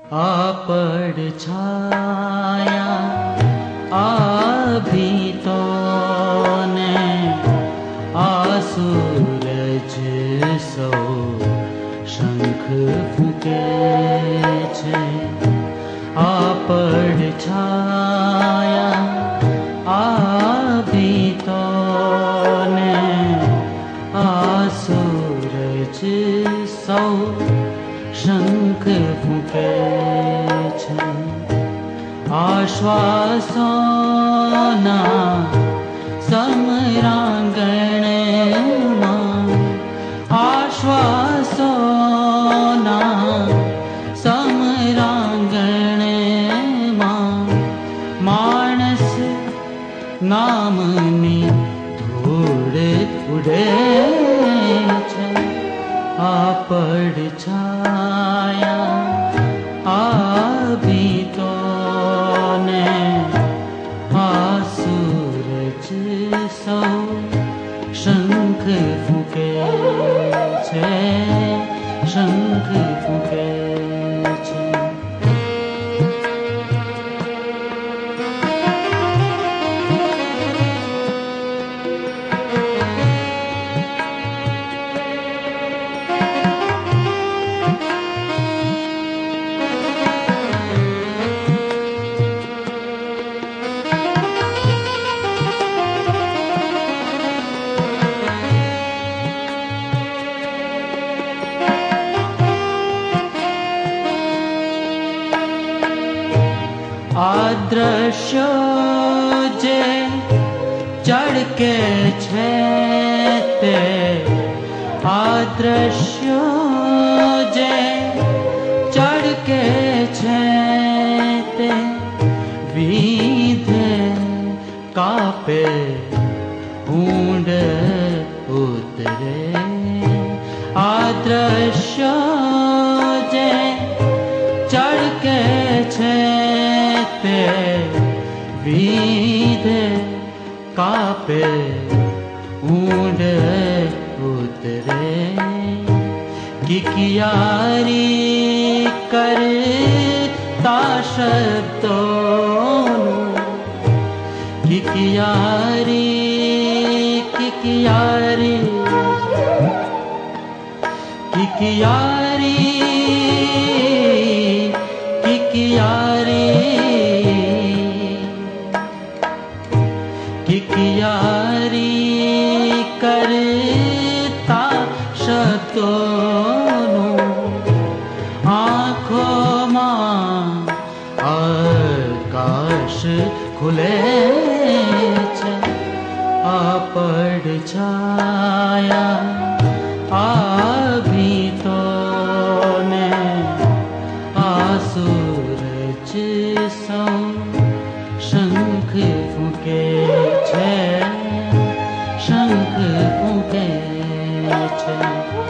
आ પડછાયા આ ભીતો ને આ સૂરજ સૌ શંખ ફૂંકે છે. આ પડછાયા આ ભીતો ને આ સૂરજ સૌ શંખ ફૂંકે છે. આશ્વાસોના સમરાંગણમાં આશ્વાસોના સમરાંગણમાં માણસ નામની ધૂળ ઉડે છે. આ પડછાયા આ ભીતો ને આ સૂરજ સૌ શંખ ફૂંકે છે, શંખ ફૂંકે છે. આ દ્રશ્યો જે ચળકે છે તે આ દ્રશ્યો જે ચળકે છે તે વિધે કાપે ઊંડ ઉતરે. આ દ્રશ્યો જે ચળકે છે તે વિધે કાપે ઊંડ ઉતરે. કિકિયારી કરતા શબ્દોનું કિકિયારી કિકિયારી કિકિયારી કિકિયારી કરતા શબ્દોનું આંખોમાં આકાશ ખુલે છે. આ પડછાયા આ ભીતો ને આ સૂરજ સૌ શંખ ફૂંકે છે, શંખ ફૂંકે છે.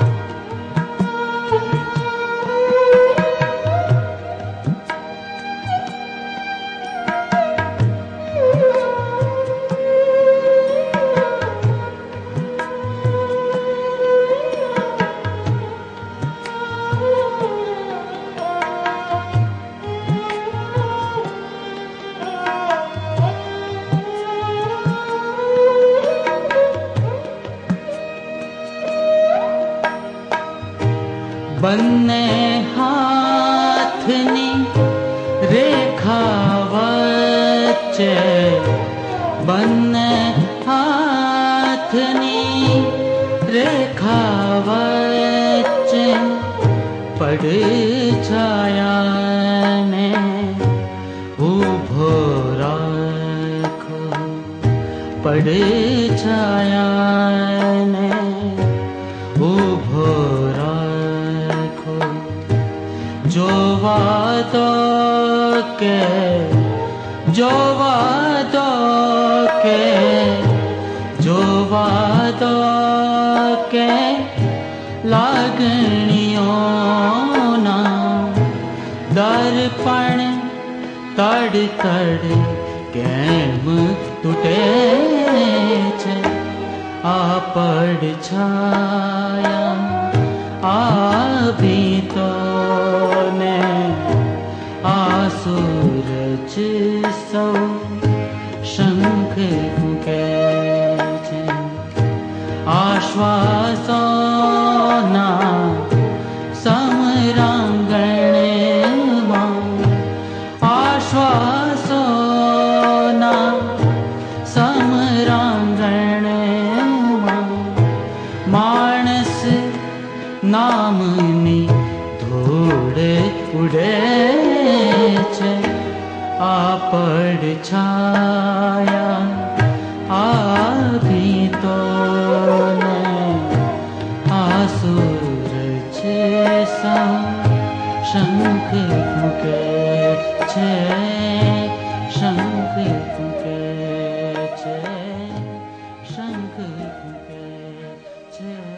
બંને હાથની રેખા વચ્ચે બંને હાથની રેખા વચ્ચે પડછાયાને ઊભો રાખો. પડછાયાને ઊભો રાખો. જોવા દો કે જોવા દો કે જોવા દો કે લાગણીઓના દર્પણ તડ તડ કેમ તૂટે છે. આ પડછાયા આ ભીતો ને નામની ધૂળ ઉડે છે. આ પડછાયા આધી તો ને આ સૂરજ સા શંખ ફૂંકે છે, શંખ ફૂંકે છે, શંખ ફૂંકે છે.